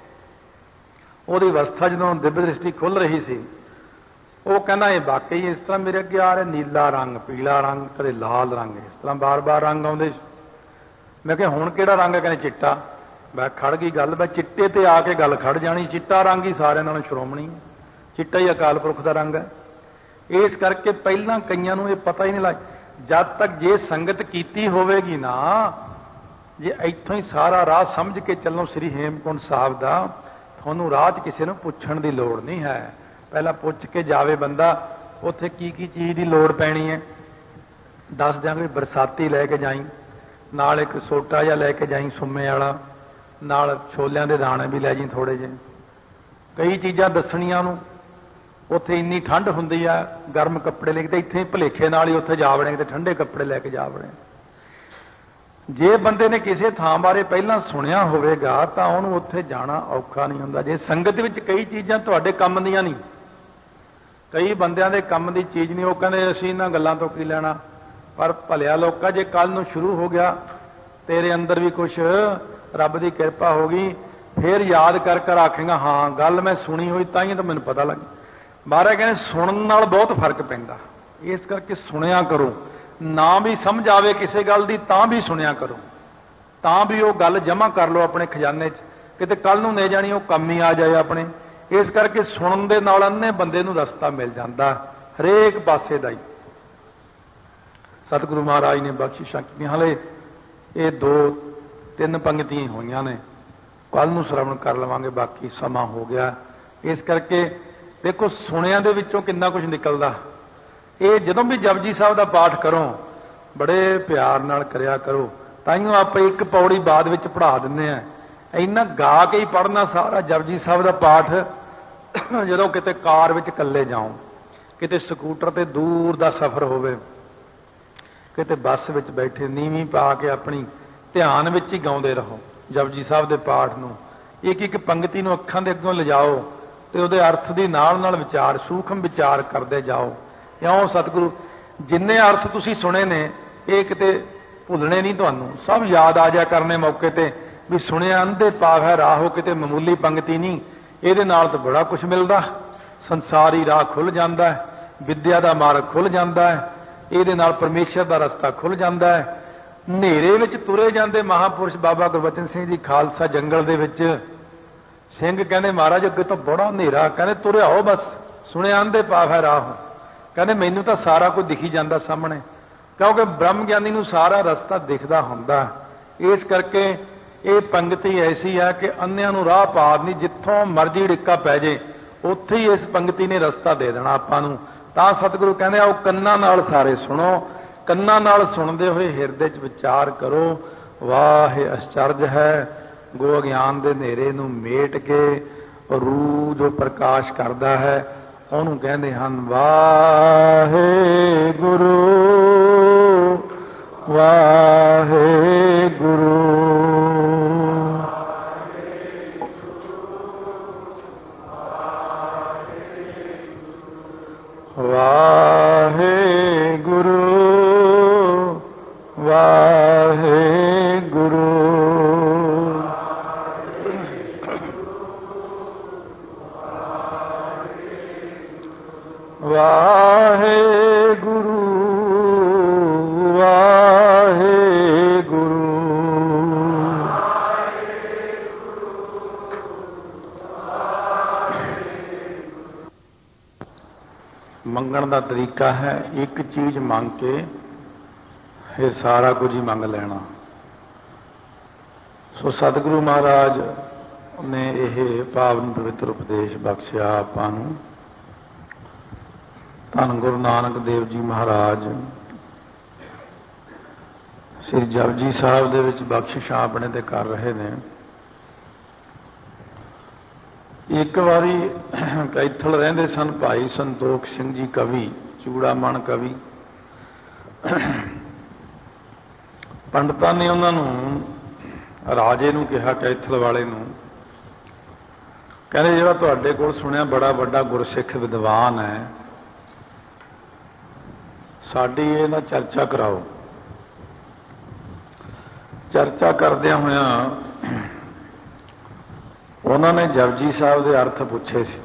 ਉਹਦੀ ਅਵਸਥਾ ਜਦੋਂ ਦਿਵ ਦ੍ਰਿਸ਼ਟੀ ਖੁੱਲ ਰਹੀ ਸੀ, ਉਹ ਕਹਿੰਦਾ ਇਹ ਵਾਕਈ ਇਸ ਤਰ੍ਹਾਂ ਮੇਰੇ ਅੱਗੇ ਆ ਰਿਹਾ, ਨੀਲਾ ਰੰਗ, ਪੀਲਾ ਰੰਗ, ਕਦੇ ਲਾਲ ਰੰਗ, ਇਸ ਤਰ੍ਹਾਂ ਬਾਰ-ਬਾਰ ਰੰਗ ਆਉਂਦੇ। ਮੈਂ ਕਿਹਾ ਹੁਣ ਕਿਹੜਾ ਰੰਗ ਹੈ? ਕਹਿੰਦੇ ਚਿੱਟਾ। ਮੈਂ ਖੜ ਗਈ ਗੱਲ, ਮੈਂ ਚਿੱਟੇ ਤੇ ਆ ਕੇ ਗੱਲ ਖੜ ਜਾਣੀ, ਚਿੱਟਾ ਰੰਗ ਹੀ ਸਾਰਿਆਂ ਨਾਲੋਂ ਸ਼੍ਰੋਮਣੀ, ਚਿੱਟਾ ਹੀ ਅਕਾਲ ਪੁਰਖ ਦਾ ਰੰਗ ਹੈ। ਇਸ ਕਰਕੇ ਪਹਿਲਾਂ ਕਈਆਂ ਨੂੰ ਇਹ ਪਤਾ ਹੀ ਨਹੀਂ ਲੱਗ, ਜਦ ਤੱਕ ਜੇ ਸੰਗਤ ਕੀਤੀ ਹੋਵੇਗੀ ਨਾ, ਜੇ ਇੱਥੋਂ ਹੀ ਸਾਰਾ ਰਾਹ ਸਮਝ ਕੇ ਚੱਲੋ ਸ੍ਰੀ ਹੇਮਕੁੰਟ ਸਾਹਿਬ ਦਾ, ਤੁਹਾਨੂੰ ਰਾਹ 'ਚ ਕਿਸੇ ਨੂੰ ਪੁੱਛਣ ਦੀ ਲੋੜ ਨਹੀਂ ਹੈ। ਪਹਿਲਾਂ ਪੁੱਛ ਕੇ ਜਾਵੇ ਬੰਦਾ, ਉੱਥੇ ਕੀ ਕੀ ਚੀਜ਼ ਦੀ ਲੋੜ ਪੈਣੀ ਹੈ ਦੱਸ ਦਿਆਂਗੇ। ਬਰਸਾਤੀ ਲੈ ਕੇ ਜਾਈ, ਨਾਲ ਇੱਕ ਸੋਟਾ ਜਿਹਾ ਲੈ ਕੇ ਜਾਈ ਸੁੰਮੇ ਵਾਲਾ, ਨਾਲ ਛੋਲਿਆਂ ਦੇ ਦਾਣੇ ਵੀ ਲੈ ਜਾਈ ਥੋੜੇ ਜਿਹੇ, ਕਈ ਚੀਜ਼ਾਂ ਦੱਸਣੀਆਂ ਨੂੰ। ਉੱਥੇ ਇੰਨੀ ਠੰਡ ਹੁੰਦੀ ਆ, ਗਰਮ ਕੱਪੜੇ ਲੈ ਕੇ, ਤੇ ਇੱਥੇ ਭੁਲੇਖੇ ਨਾਲ ਹੀ ਉੱਥੇ ਜਾ ਵੜੇ ਤੇ ਠੰਡੇ ਕੱਪੜੇ ਲੈ ਕੇ ਜਾ ਵੜੇ। ਜੇ ਬੰਦੇ ਨੇ ਕਿਸੇ ਥਾਂ ਬਾਰੇ ਪਹਿਲਾਂ ਸੁਣਿਆ ਹੋਵੇਗਾ ਤਾਂ ਉਹਨੂੰ ਉੱਥੇ ਜਾਣਾ ਔਖਾ ਨਹੀਂ ਹੁੰਦਾ। ਜੇ ਸੰਗਤ ਵਿੱਚ ਕਈ ਚੀਜ਼ਾਂ ਤੁਹਾਡੇ ਕੰਮ ਦੀਆਂ ਨਹੀਂ, ਕਈ ਬੰਦਿਆਂ ਦੇ ਕੰਮ ਦੀ ਚੀਜ਼ ਨਹੀਂ, ਉਹ ਕਹਿੰਦੇ ਅਸੀਂ ਇਹਨਾਂ ਗੱਲਾਂ ਤੋਂ ਕੀ ਲੈਣਾ। ਪਰ ਭਲਿਆ ਲੋਕਾਂ, ਜੇ ਕੱਲ ਨੂੰ ਸ਼ੁਰੂ ਹੋ ਗਿਆ ਤੇਰੇ ਅੰਦਰ ਵੀ ਕੁਛ, ਰੱਬ ਦੀ ਕਿਰਪਾ ਹੋ ਗਈ, ਫਿਰ ਯਾਦ ਕਰ ਕਰ ਆਖੇਗਾ ਹਾਂ ਗੱਲ ਮੈਂ ਸੁਣੀ ਹੋਈ ਤਾਂ ਹੀ ਤਾਂ ਮੈਨੂੰ ਪਤਾ ਲੱਗ। ਮਹਾਰਾਜ ਕਹਿੰਦੇ ਸੁਣਨ ਨਾਲ ਬਹੁਤ ਫਰਕ ਪੈਂਦਾ, ਇਸ ਕਰਕੇ ਸੁਣਿਆ ਕਰੋ। ਨਾ ਵੀ ਸਮਝ ਆਵੇ ਕਿਸੇ ਗੱਲ ਦੀ ਤਾਂ ਵੀ ਸੁਣਿਆ ਕਰੋ, ਤਾਂ ਵੀ ਉਹ ਗੱਲ ਜਮ੍ਹਾਂ ਕਰ ਲਓ ਆਪਣੇ ਖਜ਼ਾਨੇ 'ਚ, ਕਿਤੇ ਕੱਲ ਨੂੰ ਲੈ ਜਾਣੀ ਉਹ ਕੰਮ ਹੀ ਆ ਜਾਏ ਆਪਣੇ। ਇਸ ਕਰਕੇ ਸੁਣਨ ਦੇ ਨਾਲ ਅੰਨੇ ਬੰਦੇ ਨੂੰ ਰਸਤਾ ਮਿਲ ਜਾਂਦਾ ਹਰੇਕ ਪਾਸੇ ਦਾ ਹੀ। ਸਤਿਗੁਰੂ ਮਹਾਰਾਜ ਨੇ ਬਖਸ਼ਿਸ਼ਾਂ ਕੀਤੀਆਂ, ਹਾਲੇ ਇਹ ਦੋ ਤਿੰਨ ਪੰਗਤੀਆਂ ਹੋਈਆਂ ਨੇ, ਕੱਲ ਨੂੰ ਸ਼ਰਵਣ ਕਰ ਲਵਾਂਗੇ, ਬਾਕੀ ਸਮਾਂ ਹੋ ਗਿਆ। ਇਸ ਕਰਕੇ ਦੇਖੋ ਸੁਣਿਆਂ ਦੇ ਵਿੱਚੋਂ ਕਿੰਨਾ ਕੁਝ ਨਿਕਲਦਾ। ਇਹ ਜਦੋਂ ਵੀ ਜਪਜੀ ਸਾਹਿਬ ਦਾ ਪਾਠ ਕਰੋ ਬੜੇ ਪਿਆਰ ਨਾਲ ਕਰਿਆ ਕਰੋ, ਤਾਈਓ ਆਪਾਂ ਇੱਕ ਪੌੜੀ ਬਾਅਦ ਵਿੱਚ ਪੜ੍ਹਾ ਦਿੰਦੇ ਆ। ਇੰਨਾ ਗਾ ਕੇ ਹੀ ਪੜ੍ਹਨਾ ਸਾਰਾ ਜਪਜੀ ਸਾਹਿਬ ਦਾ ਪਾਠ। ਜਦੋਂ ਕਿਤੇ ਕਾਰ ਵਿੱਚ ਇਕੱਲੇ ਜਾਓ, ਕਿਤੇ ਸਕੂਟਰ ਤੇ ਦੂਰ ਦਾ ਸਫ਼ਰ ਹੋਵੇ, ਕਿਤੇ ਬੱਸ ਵਿੱਚ ਬੈਠੇ, ਨੀਵੀਂ ਪਾ ਕੇ ਆਪਣੀ ਧਿਆਨ ਵਿੱਚ ਹੀ ਗਾਉਂਦੇ ਰਹੋ ਜਪਜੀ ਸਾਹਿਬ ਦੇ ਪਾਠ ਨੂੰ। ਇੱਕ ਇੱਕ ਪੰਗਤੀ ਨੂੰ ਅੱਖਾਂ ਦੇ ਅੱਗੋਂ ਲਿਜਾਓ ਤੇ ਉਹਦੇ ਅਰਥ ਦੀ ਨਾਲ ਨਾਲ ਵਿਚਾਰ, ਸੂਖਮ ਵਿਚਾਰ ਕਰਦੇ ਜਾਓ। ਕਿਉਂ ਸਤਿਗੁਰੂ ਜਿੰਨੇ ਅਰਥ ਤੁਸੀਂ ਸੁਣੇ ਨੇ ਇਹ ਕਿਤੇ ਭੁੱਲਣੇ ਨਹੀਂ ਤੁਹਾਨੂੰ, ਸਭ ਯਾਦ ਆ ਜਾ ਕਰਨੇ ਮੌਕੇ ਤੇ ਵੀ ਸੁਣਿਆ ਅੰਧੇ ਪਾਵ ਹੈ ਰਾਹੋ, ਕਿਤੇ ਮਾਮੂਲੀ ਪੰਗਤੀ ਨਹੀਂ। ਇਹਦੇ ਨਾਲ ਤਾਂ ਬੜਾ ਕੁਝ ਮਿਲਦਾ, ਸੰਸਾਰੀ ਰਾਹ ਖੁੱਲ ਜਾਂਦਾ ਹੈ, ਵਿਦਿਆ ਦਾ ਮਾਰਗ ਖੁੱਲ ਜਾਂਦਾ ਹੈ, ਇਹਦੇ ਨਾਲ ਪਰਮੇਸ਼ਰ ਦਾ ਰਸਤਾ ਖੁੱਲ ਜਾਂਦਾ ਹੈ। ਹਨੇਰੇ ਵਿੱਚ ਤੁਰੇ ਜਾਂਦੇ ਮਹਾਂਪੁਰਸ਼ ਬਾਬਾ ਗੁਰਬਚਨ ਸਿੰਘ ਜੀ ਖਾਲਸਾ ਜੰਗਲ ਦੇ ਵਿੱਚ, ਸਿੰਘ ਕਹਿੰਦੇ ਮਹਾਰਾਜ ਅੱਗੇ ਤਾਂ ਬੜਾ ਹਨੇਰਾ, ਕਹਿੰਦੇ ਤੁਰਿਆ ਹੋ ਬਸ, ਸੁਣਿਆ ਅੰਧੇ ਪਾਵ ਹੈ ਰਾਹ। ਕਹਿੰਦੇ ਮੈਨੂੰ ਤਾਂ ਸਾਰਾ ਕੁਝ ਦਿਖੀ ਜਾਂਦਾ ਸਾਹਮਣੇ। क्योंकि ब्रह्म ज्ञानी नूं सारा रस्ता दिखदा हुंदा। इस करके ये पंक्ति ऐसी है कि अन्नियां नूं राह पा नहीं, जिथों मर्जी डिक्का पै जे उत्थे ही इस पंक्ति ने रस्ता दे देना आपां नूं। तां सतगुरु कहंदे आओ कन्नां नाल सारे सुणो, कन्नां नाल सुणदे होए हिरदे च विचार करो। वाह आश्चर्य है, गो अज्ञान दे नेरे नूं मेट के रू जो प्रकाश करदा है ਉਹਨੂੰ ਕਹਿੰਦੇ ਹਨ ਵਾਹਿਗੁਰੂ ਵਾਹਿਗੁਰੂ ਵਾਹਿਗੁਰੂ ਵਾਹਿਗੁਰੂ ਵਾਹਿਗੁਰੂ ਵਾਹਿਗੁਰੂ ਮੰਗਣ ਦਾ ਤਰੀਕਾ ਹੈ ਇੱਕ ਚੀਜ਼ ਮੰਗ ਕੇ ਫਿਰ ਸਾਰਾ ਕੁਝ ਹੀ ਮੰਗ ਲੈਣਾ। ਸੋ ਸਤਿਗੁਰੂ ਮਹਾਰਾਜ ਨੇ ਇਹ ਪਾਵਨ ਪਵਿੱਤਰ ਉਪਦੇਸ਼ ਬਖਸ਼ਿਆ ਆਪਾਂ ਨੂੰ। ਧੰਨ ਗੁਰੂ ਨਾਨਕ ਦੇਵ ਜੀ ਮਹਾਰਾਜ ਸ੍ਰੀ ਜਪਜੀ ਸਾਹਿਬ ਦੇ ਵਿੱਚ ਬਖਸ਼ਿਸ਼ਾਂ ਆਪਣੇ ਤੇ ਕਰ ਰਹੇ ਨੇ। ਇੱਕ ਵਾਰੀ ਕੈਥਲ ਰਹਿੰਦੇ ਸਨ ਭਾਈ ਸੰਤੋਖ ਸਿੰਘ ਜੀ ਕਵੀ, ਚੂੜਾਮਣ ਕਵੀ। ਪੰਡਤਾਂ ਨੇ ਉਹਨਾਂ ਨੂੰ, ਰਾਜੇ ਨੂੰ ਕਿਹਾ, ਕੈਥਲ ਵਾਲੇ ਨੂੰ, ਕਹਿੰਦੇ ਜਿਹੜਾ ਤੁਹਾਡੇ ਕੋਲ ਸੁਣਿਆ ਬੜਾ ਵੱਡਾ ਗੁਰਸਿੱਖ ਵਿਦਵਾਨ ਹੈ, ਸਾਡੀ ਇਹ ਨਾ ਚਰਚਾ ਕਰਾਓ। ਚਰਚਾ ਕਰਦਿਆਂ ਹੋਇਆਂ ਉਹਨਾਂ ਨੇ ਜਪਜੀ ਸਾਹਿਬ ਦੇ ਅਰਥ ਪੁੱਛੇ ਸੀ।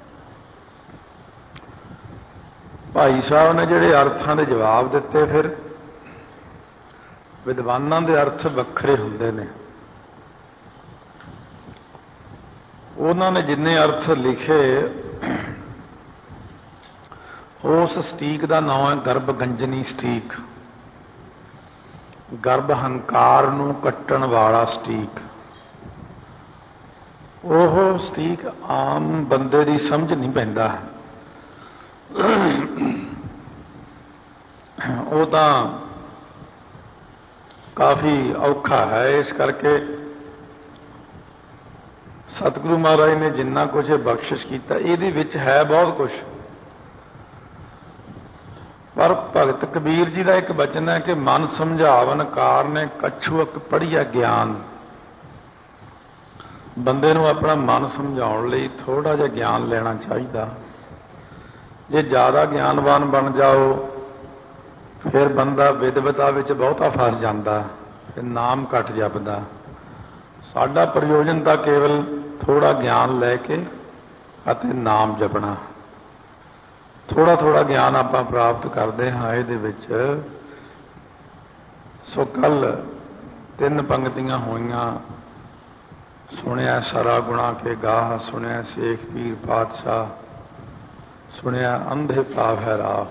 ਭਾਈ ਸਾਹਿਬ ਨੇ ਜਿਹੜੇ ਅਰਥਾਂ ਦੇ ਜਵਾਬ ਦਿੱਤੇ, ਫਿਰ ਵਿਦਵਾਨਾਂ ਦੇ ਅਰਥ ਵੱਖਰੇ ਹੁੰਦੇ ਨੇ। ਉਹਨਾਂ ਨੇ ਜਿੰਨੇ ਅਰਥ ਲਿਖੇ, ਉਸ ਸਟੀਕ ਦਾ ਨਾਮ ਹੈ ਗਰਭ ਗੰਜਨੀ ਸਟੀਕ, ਗਰਭ ਹੰਕਾਰ ਨੂੰ ਕੱਟਣ ਵਾਲਾ ਸਟੀਕ। ਉਹ ਸਟੀਕ ਆਮ ਬੰਦੇ ਦੀ ਸਮਝ ਨਹੀਂ ਪੈਂਦਾ। ਉਹ ਤਾਂ ਕਾਫੀ ਔਖਾ ਹੈ। ਇਸ ਕਰਕੇ ਸਤਿਗੁਰੂ ਮਹਾਰਾਜ ਨੇ ਜਿੰਨਾ ਕੁਝ ਬਖਸ਼ਿਸ਼ ਕੀਤਾ, ਇਹਦੇ ਵਿੱਚ ਹੈ ਬਹੁਤ ਕੁਝ। ਪਰ ਭਗਤ ਕਬੀਰ ਜੀ ਦਾ ਇੱਕ ਬਚਨ ਹੈ ਕਿ ਮਨ ਸਮਝਾਵਨ ਕਾਰਨੇ ਕਛੁਅਕ ਪੜ੍ਹਿਆ ਗਿਆਨ। ਬੰਦੇ ਨੂੰ ਆਪਣਾ ਮਨ ਸਮਝਾਉਣ ਲਈ ਥੋੜਾ ਜਿਹਾ ਗਿਆਨ ਲੈਣਾ ਚਾਹੀਦਾ। ਜੇ ਜ਼ਿਆਦਾ ਗਿਆਨਵਾਨ ਬਣ ਜਾਓ ਫਿਰ ਬੰਦਾ ਵਿਦਵਤਾ ਵਿੱਚ ਬਹੁਤਾ ਫਸ ਜਾਂਦਾ ਤੇ ਨਾਮ ਘੱਟ ਜਪਦਾ। ਸਾਡਾ ਪ੍ਰਯੋਜਨ ਤਾਂ ਕੇਵਲ ਥੋੜਾ ਗਿਆਨ ਲੈ ਕੇ ਅਤੇ ਨਾਮ ਜਪਣਾ। ਥੋੜਾ ਥੋੜਾ ਗਿਆਨ ਆਪਾਂ ਪ੍ਰਾਪਤ ਕਰਦੇ ਹਾਂ ਇਹਦੇ ਵਿੱਚ। ਸੋ ਕੱਲ ਤਿੰਨ ਪੰਕਤੀਆਂ ਹੋਈਆਂ, ਸੁਣਿਆ ਸਾਰਾ ਗੁਣਾ ਕੇ ਗਾਹ, ਸੁਣਿਆ ਸ਼ੇਖ ਪੀਰ ਪਾਤਸ਼ਾਹ, ਸੁਣਿਆ ਅੰਧੇ ਭਾਵ ਹੈ ਰਾਹ।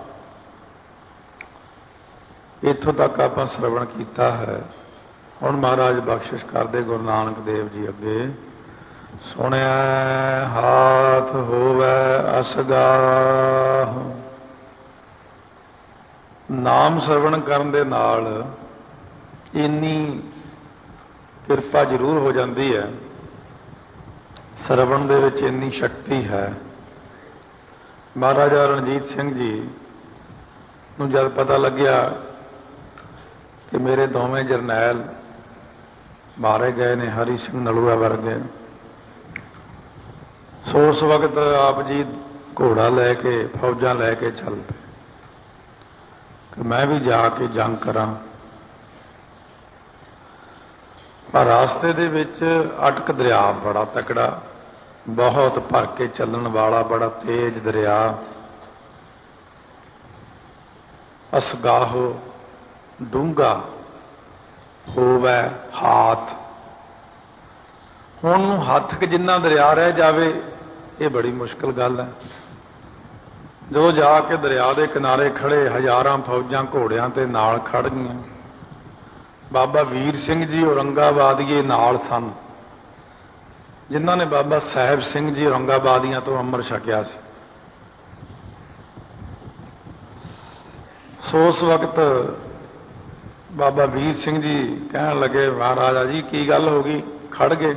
ਇੱਥੋਂ ਤੱਕ ਆਪਾਂ ਸਰਵਣ ਕੀਤਾ ਹੈ। ਹੁਣ ਮਹਾਰਾਜ ਬਖਸ਼ਿਸ਼ ਕਰਦੇ ਗੁਰੂ ਨਾਨਕ ਦੇਵ ਜੀ ਅੱਗੇ। ਸੁਣਿਆ ਹਾਥ ਹੋਵੇ ਅਸਗਾਹ। ਨਾਮ ਸਰਵਣ ਕਰਨ ਦੇ ਨਾਲ ਇੰਨੀ ਕਿਰਪਾ ਜ਼ਰੂਰ ਹੋ ਜਾਂਦੀ ਹੈ, ਸਰਵਣ ਦੇ ਵਿੱਚ ਇੰਨੀ ਸ਼ਕਤੀ ਹੈ। ਮਹਾਰਾਜਾ ਰਣਜੀਤ ਸਿੰਘ ਜੀ ਨੂੰ ਜਦ ਪਤਾ ਲੱਗਿਆ ਕਿ ਮੇਰੇ ਦੋਵੇਂ ਜਰਨੈਲ ਮਾਰੇ ਗਏ ਨੇ, ਹਰੀ ਸਿੰਘ ਨਲੂਆ ਵਰਗੇ, ਸੋ ਉਸ ਵਕਤ ਆਪ ਜੀ ਘੋੜਾ ਲੈ ਕੇ, ਫੌਜਾਂ ਲੈ ਕੇ ਚੱਲ ਪਏ ਕਿ ਮੈਂ ਵੀ ਜਾ ਕੇ ਜੰਗ ਕਰਾਂ। ਪਰ ਰਾਸਤੇ ਦੇ ਵਿੱਚ ਅਟਕ ਦਰਿਆ ਬੜਾ ਤਕੜਾ, ਬਹੁਤ ਭਰ ਕੇ ਚੱਲਣ ਵਾਲਾ, ਬੜਾ ਤੇਜ਼ ਦਰਿਆ। ਅਸਗਾਹੋ ਡੂੰਘਾ ਹੋਵੇ ਹਾਥ। ਹੁਣ ਨੂੰ ਹੱਥ ਕਿ ਜਿੰਨਾ ਦਰਿਆ ਰਹਿ ਜਾਵੇ, ਇਹ ਬੜੀ ਮੁਸ਼ਕਲ ਗੱਲ ਹੈ। ਜਦੋਂ ਜਾ ਕੇ ਦਰਿਆ ਦੇ ਕਿਨਾਰੇ ਖੜੇ ਹਜ਼ਾਰਾਂ ਫੌਜਾਂ ਘੋੜਿਆਂ ਤੇ ਨਾਲ ਖੜ ਗਈਆਂ। ਬਾਬਾ ਵੀਰ ਸਿੰਘ ਜੀ ਔਰੰਗਾਬਾਦੀਏ ਨਾਲ ਸਨ, ਜਿਨ੍ਹਾਂ ਨੇ ਬਾਬਾ ਸਾਹਿਬ ਸਿੰਘ ਜੀ ਔਰੰਗਾਬਾਦੀਆਂ ਤੋਂ ਅੰਮ੍ਰਿਤ ਛਕਿਆ ਸੀ। ਸੋ ਉਸ ਵਕਤ ਬਾਬਾ ਵੀਰ ਸਿੰਘ ਜੀ ਕਹਿਣ ਲੱਗੇ, ਮਹਾਰਾਜਾ ਜੀ ਕੀ ਗੱਲ ਹੋ ਗਈ, ਖੜ ਗਏ।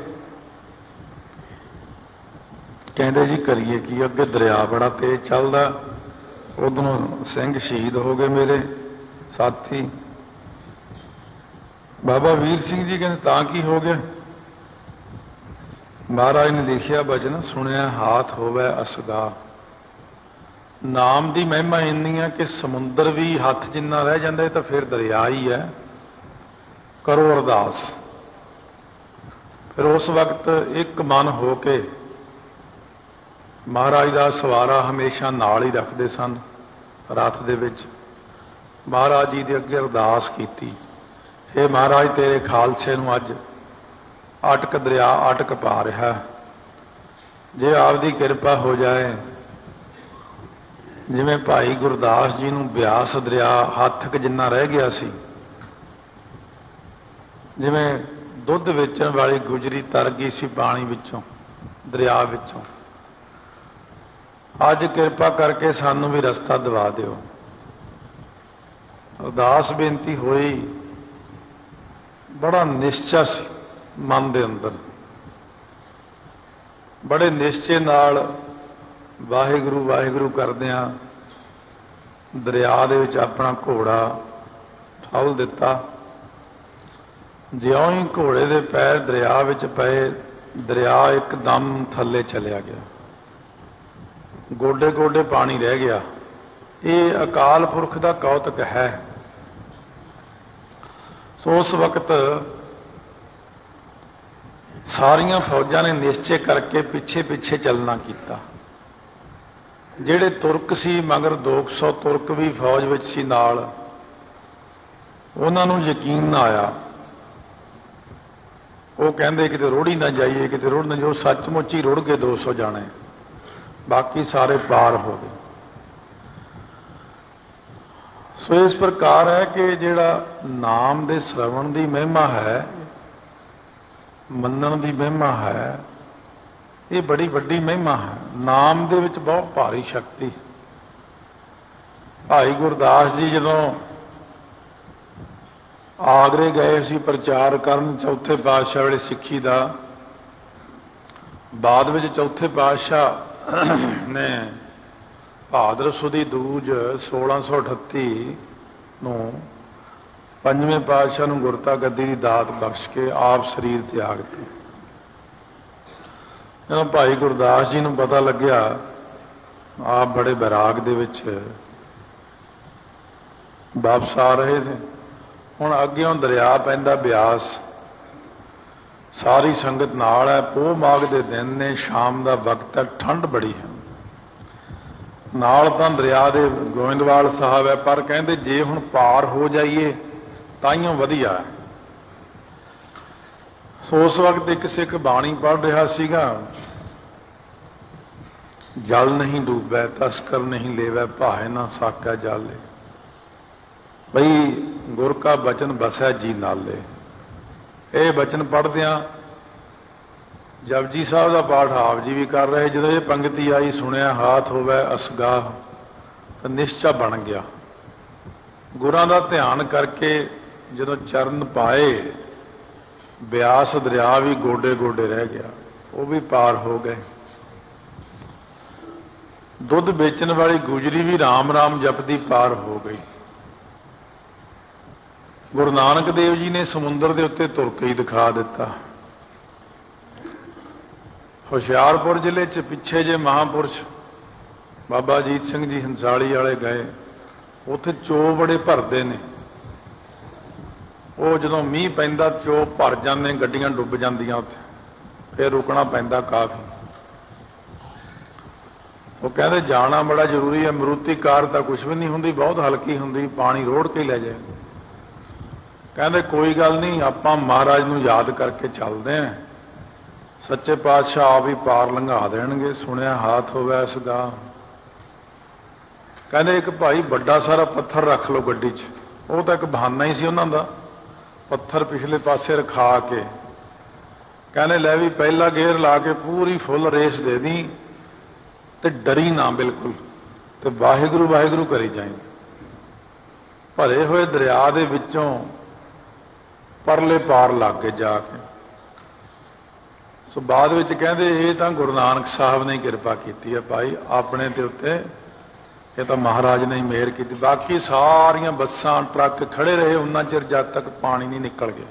ਕਹਿੰਦੇ ਜੀ ਕਰੀਏ ਕੀ, ਅੱਗੇ ਦਰਿਆ ਬੜਾ ਤੇਜ਼ ਚੱਲਦਾ, ਉਧਰੋਂ ਸਿੰਘ ਸ਼ਹੀਦ ਹੋ ਗਏ ਮੇਰੇ ਸਾਥੀ। ਬਾਬਾ ਵੀਰ ਸਿੰਘ ਜੀ ਕਹਿੰਦੇ ਤਾਂ ਕੀ ਹੋ ਗਿਆ? ਮਹਾਰਾਜ ਨੇ ਲਿਖਿਆ ਬਚਨ, ਸੁਣਿਆ ਹਾਥ ਹੋਵੇ ਅਸਗਾ। ਨਾਮ ਦੀ ਮਹਿਮਾ ਇੰਨੀ ਹੈ ਕਿ ਸਮੁੰਦਰ ਵੀ ਹੱਥ ਜਿੰਨਾ ਰਹਿ ਜਾਂਦਾ ਤਾਂ ਫਿਰ ਦਰਿਆ ਹੀ ਹੈ। ਕਰੋ ਅਰਦਾਸ। ਫਿਰ ਉਸ ਵਕਤ ਇੱਕ ਮਨ ਹੋ ਕੇ ਮਹਾਰਾਜ ਦਾ ਸਵਾਰਾ ਹਮੇਸ਼ਾ ਨਾਲ ਹੀ ਰੱਖਦੇ ਸਨ ਰੱਥ ਦੇ ਵਿੱਚ। ਮਹਾਰਾਜ ਜੀ ਦੇ ਅੱਗੇ ਅਰਦਾਸ ਕੀਤੀ, ਹੇ ਮਹਾਰਾਜ ਤੇਰੇ ਖਾਲਸੇ ਨੂੰ ਅੱਜ ਅਟਕ ਦਰਿਆ ਅਟਕ ਪਾ ਰਿਹਾ, ਜੇ ਆਪਦੀ ਕਿਰਪਾ ਹੋ ਜਾਏ, ਜਿਵੇਂ ਭਾਈ ਗੁਰਦਾਸ ਜੀ ਨੂੰ ਬਿਆਸ ਦਰਿਆ ਹੱਥ ਕ ਜਿੰਨਾ ਰਹਿ ਗਿਆ ਸੀ, ਜਿਵੇਂ ਦੁੱਧ ਵੇਚਣ ਵਾਲੀ ਗੁਜਰੀ ਤਰ ਗਈ ਸੀ ਪਾਣੀ ਵਿੱਚੋਂ, ਦਰਿਆ ਵਿੱਚੋਂ, ਅੱਜ ਕਿਰਪਾ ਕਰਕੇ ਸਾਨੂੰ ਵੀ ਰਸਤਾ ਦਿਵਾ ਦਿਓ। ਅਰਦਾਸ ਬੇਨਤੀ ਹੋਈ, ਬੜਾ ਨਿਸ਼ਚਾ ਸੀ ਮਨ ਦੇ ਅੰਦਰ, ਬੜੇ ਨਿਸ਼ਚੇ ਨਾਲ ਵਾਹਿਗੁਰੂ ਵਾਹਿਗੁਰੂ ਕਰਦਿਆਂ ਦਰਿਆ ਦੇ ਵਿੱਚ ਆਪਣਾ ਘੋੜਾ ਠਾਲ ਦਿੱਤਾ। ਜਿਉਂ ਹੀ ਘੋੜੇ ਦੇ ਪੈਰ ਦਰਿਆ ਵਿੱਚ ਪਏ, ਦਰਿਆ ਇੱਕਦਮ ਥੱਲੇ ਚਲਿਆ ਗਿਆ, ਗੋਡੇ ਗੋਡੇ ਪਾਣੀ ਰਹਿ ਗਿਆ। ਇਹ ਅਕਾਲ ਪੁਰਖ ਦਾ ਕੌਤਕ ਹੈ। ਸੋ ਉਸ ਵਕਤ ਸਾਰੀਆਂ ਫੌਜਾਂ ਨੇ ਨਿਸ਼ਚੇ ਕਰਕੇ ਪਿੱਛੇ ਪਿੱਛੇ ਚੱਲਣਾ ਕੀਤਾ। ਜਿਹੜੇ ਤੁਰਕ ਸੀ ਮਗਰ ਦੋ ਕੁ ਸੌ ਤੁਰਕ ਵੀ ਫੌਜ ਵਿੱਚ ਸੀ ਨਾਲ, ਉਹਨਾਂ ਨੂੰ ਯਕੀਨ ਨਾ ਆਇਆ। ਉਹ ਕਹਿੰਦੇ ਕਿਤੇ ਰੁੜ ਹੀ ਨਾ ਜਾਈਏ, ਕਿਤੇ ਰੁੜ ਨਾ ਜਾਓ। ਸੱਚਮੁੱਚ ਹੀ ਰੁੜ ਕੇ ਦੋ ਸੌ ਜਾਣੇ, ਬਾਕੀ ਸਾਰੇ ਪਾਰ ਹੋ ਗਏ। ਸੋ ਇਸ ਪ੍ਰਕਾਰ ਹੈ ਕਿ ਜਿਹੜਾ ਨਾਮ ਦੇ ਸ਼ਰਵਣ ਦੀ ਮਹਿਮਾ ਹੈ, ਮੰਨਣ ਦੀ ਮਹਿਮਾ ਹੈ, ਇਹ ਬੜੀ ਵੱਡੀ ਮਹਿਮਾ ਹੈ। ਨਾਮ ਦੇ ਵਿੱਚ ਬਹੁਤ ਭਾਰੀ ਸ਼ਕਤੀ। ਭਾਈ ਗੁਰਦਾਸ ਜੀ ਜਦੋਂ ਆਗਰੇ ਗਏ ਸੀ ਪ੍ਰਚਾਰ ਕਰਨ, ਚੌਥੇ ਪਾਤਸ਼ਾਹ ਵੇਲੇ ਸਿੱਖੀ ਦਾ, ਬਾਅਦ ਵਿੱਚ ਚੌਥੇ ਪਾਤਸ਼ਾਹ ਨੇ ਭਾਦਰ ਸੁਦੀ ਦੂਜ ਸੋਲਾਂ ਸੌ ਅਠੱਤੀ ਨੂੰ ਪੰਜਵੇਂ ਪਾਤਸ਼ਾਹ ਨੂੰ ਗੁਰਤਾ ਗੱਦੀ ਦੀ ਦਾਤ ਬਖਸ਼ ਕੇ ਆਪ ਸਰੀਰ ਤਿਆਗ ਦਿੱਤਾ। ਜਦੋਂ ਭਾਈ ਗੁਰਦਾਸ ਜੀ ਨੂੰ ਪਤਾ ਲੱਗਿਆ, ਆਪ ਬੜੇ ਬੈਰਾਗ ਦੇ ਵਿੱਚ ਵਾਪਸ ਆ ਰਹੇ ਨੇ। ਹੁਣ ਅੱਗਿਓਂ ਦਰਿਆ ਪੈਂਦਾ ਬਿਆਸ, ਸਾਰੀ ਸੰਗਤ ਨਾਲ ਹੈ। ਪੋਹ ਮਾਘ ਦੇ ਦਿਨ ਨੇ, ਸ਼ਾਮ ਦਾ ਵਕਤ ਹੈ, ਠੰਡ ਬੜੀ ਹੈ। ਨਾਲ ਤਾਂ ਦਰਿਆ ਦੇ ਗੋਇੰਦਵਾਲ ਸਾਹਿਬ ਹੈ, ਪਰ ਕਹਿੰਦੇ ਜੇ ਹੁਣ ਪਾਰ ਹੋ ਜਾਈਏ ਤਾਈਓਂ ਵਧੀਆ ਹੈ। ਸੋ ਉਸ ਵਕਤ ਇੱਕ ਸਿੱਖ ਬਾਣੀ ਪੜ੍ਹ ਰਿਹਾ ਸੀਗਾ, ਜਲ ਨਹੀਂ ਡੂਬੈ ਤਸਕਰ ਨਹੀਂ ਲੇਵੈ, ਭਾਏ ਨਾ ਸਾਕੈ ਜਾਲੇ। ਬਈ ਗੁਰ ਕਾ ਬਚਨ ਬਸੈ ਜੀ ਨਾਲੇ। ਇਹ ਬਚਨ ਪੜ੍ਹਦਿਆਂ ਜਪਜੀ ਸਾਹਿਬ ਦਾ ਪਾਠ ਆਪ ਜੀ ਵੀ ਕਰ ਰਹੇ। ਜਦੋਂ ਇਹ ਪੰਗਤੀ ਆਈ, ਸੁਣਿਆ ਹਾਥ ਹੋਵੇ ਅਸਗਾਹ, ਤਾਂ ਨਿਸ਼ਚਾ ਬਣ ਗਿਆ। ਗੁਰਾਂ ਦਾ ਧਿਆਨ ਕਰਕੇ ਜਦੋਂ ਚਰਨ ਪਾਏ, ਬਿਆਸ ਦਰਿਆ ਵੀ ਗੋਡੇ ਗੋਡੇ ਰਹਿ ਗਿਆ, ਉਹ ਵੀ ਪਾਰ ਹੋ ਗਏ। ਦੁੱਧ ਵੇਚਣ ਵਾਲੀ ਗੁਜਰੀ ਵੀ ਰਾਮ ਰਾਮ ਜਪਦੀ ਪਾਰ ਹੋ ਗਈ। ਗੁਰੂ ਨਾਨਕ ਦੇਵ ਜੀ ਨੇ ਸਮੁੰਦਰ ਦੇ ਉੱਤੇ ਤੁਰ ਕੇ ਹੀ ਦਿਖਾ ਦਿੱਤਾ। ਹੁਸ਼ਿਆਰਪੁਰ ਜ਼ਿਲ੍ਹੇ 'ਚ ਪਿੱਛੇ ਜੇ ਮਹਾਂਪੁਰਸ਼ ਬਾਬਾ ਅਜੀਤ ਸਿੰਘ ਜੀ ਹੰਸਾਲੀ ਵਾਲੇ ਗਏ, ਉੱਥੇ ਚੋ ਬੜੇ ਭਰਦੇ ਨੇ। ਉਹ ਜਦੋਂ ਮੀਂਹ ਪੈਂਦਾ ਚੋ ਭਰ ਜਾਂਦੇ, ਗੱਡੀਆਂ ਡੁੱਬ ਜਾਂਦੀਆਂ ਉੱਥੇ, ਫਿਰ ਰੁਕਣਾ ਪੈਂਦਾ ਕਾਫੀ। ਉਹ ਕਹਿੰਦੇ ਜਾਣਾ ਬੜਾ ਜ਼ਰੂਰੀ ਹੈ, ਮਰੂਤੀ ਕਾਰ ਤਾਂ ਕੁਛ ਵੀ ਨਹੀਂ ਹੁੰਦੀ, ਬਹੁਤ ਹਲਕੀ ਹੁੰਦੀ, ਪਾਣੀ ਰੋੜ ਕੇ ਲੈ ਜਾਏ। ਕਹਿੰਦੇ ਕੋਈ ਗੱਲ ਨਹੀਂ, ਆਪਾਂ ਮਹਾਰਾਜ ਨੂੰ ਯਾਦ ਕਰਕੇ ਚੱਲਦੇ ਹਾਂ, ਸੱਚੇ ਪਾਤਸ਼ਾਹ ਆਪ ਹੀ ਪਾਰ ਲੰਘਾ ਦੇਣਗੇ। ਸੁਣਿਆ ਹਾਥ ਹੋਵੇ ਇਸਦਾ। ਕਹਿੰਦੇ ਇੱਕ ਭਾਈ ਵੱਡਾ ਸਾਰਾ ਪੱਥਰ ਰੱਖ ਲਓ ਗੱਡੀ 'ਚ। ਉਹ ਤਾਂ ਇੱਕ ਬਹਾਨਾ ਹੀ ਸੀ ਉਹਨਾਂ ਦਾ। ਪੱਥਰ ਪਿਛਲੇ ਪਾਸੇ ਰਖਾ ਕੇ ਕਹਿੰਦੇ ਲੈ ਵੀ ਪਹਿਲਾ ਗੇਅਰ ਲਾ ਕੇ ਪੂਰੀ ਫੁੱਲ ਰੇਸ ਦੇ ਦੀ ਤੇ ਡਰੀ ਨਾ ਬਿਲਕੁਲ, ਤੇ ਵਾਹਿਗੁਰੂ ਵਾਹਿਗੁਰੂ ਕਰੀ ਜਾਈਂ। ਭਰੇ ਹੋਏ ਦਰਿਆ ਦੇ ਵਿੱਚੋਂ ਪਰਲੇ ਪਾਰ ਲੱਗ ਕੇ ਜਾ ਕੇ। ਸੋ ਬਾਅਦ ਵਿੱਚ ਕਹਿੰਦੇ ਇਹ ਤਾਂ ਗੁਰੂ ਨਾਨਕ ਸਾਹਿਬ ਨੇ ਕਿਰਪਾ ਕੀਤੀ ਹੈ ਭਾਈ ਆਪਣੇ ਦੇ ਉੱਤੇ, ਇਹ ਤਾਂ ਮਹਾਰਾਜ ਨੇ ਹੀ ਮਿਹਰ ਕੀਤੀ। ਬਾਕੀ ਸਾਰੀਆਂ ਬੱਸਾਂ ਟਰੱਕ ਖੜੇ ਰਹੇ ਉਹਨਾਂ ਚਿਰ ਜਦ ਤੱਕ ਪਾਣੀ ਨਹੀਂ ਨਿਕਲ ਗਿਆ।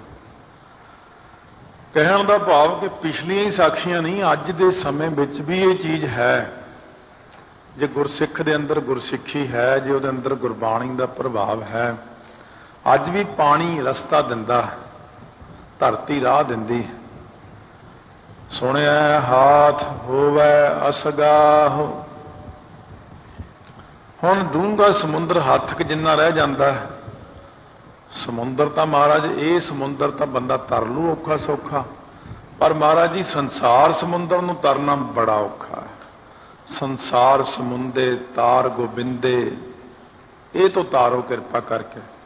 ਕਹਿਣ ਦਾ ਭਾਵ ਕਿ ਪਿਛਲੀਆਂ ਹੀ ਸਾਖੀਆਂ ਨਹੀਂ, ਅੱਜ ਦੇ ਸਮੇਂ ਵਿੱਚ ਵੀ ਇਹ ਚੀਜ਼ ਹੈ। ਜੇ ਗੁਰਸਿੱਖ ਦੇ ਅੰਦਰ ਗੁਰਸਿੱਖੀ ਹੈ, ਜੇ ਉਹਦੇ ਅੰਦਰ ਗੁਰਬਾਣੀ ਦਾ ਪ੍ਰਭਾਵ ਹੈ, ਅੱਜ ਵੀ ਪਾਣੀ ਰਸਤਾ ਦਿੰਦਾ, ਧਰਤੀ ਰਾਹ ਦਿੰਦੀ। ਸੁਣਿਆ ਹਾਥ ਹੋਵੇ ਅਸਗਾਹ। ਹੁਣ ਡੂੰਘਾ ਸਮੁੰਦਰ ਹੱਥ ਕ ਜਿੰਨਾ ਰਹਿ ਜਾਂਦਾ ਹੈ। ਸਮੁੰਦਰ ਤਾਂ ਮਹਾਰਾਜ, ਇਹ ਸਮੁੰਦਰ ਤਾਂ ਬੰਦਾ ਤਰ ਲੂ ਔਖਾ ਸੌਖਾ, ਪਰ ਮਹਾਰਾਜ ਜੀ ਸੰਸਾਰ ਸਮੁੰਦਰ ਨੂੰ ਤਰਨਾ ਬੜਾ ਔਖਾ ਹੈ। ਸੰਸਾਰ ਸਮੁੰਦੇ ਤਾਰ ਗੋਬਿੰਦੇ, ਇਹ ਤੋਂ ਤਾਰੋ ਕਿਰਪਾ ਕਰਕੇ।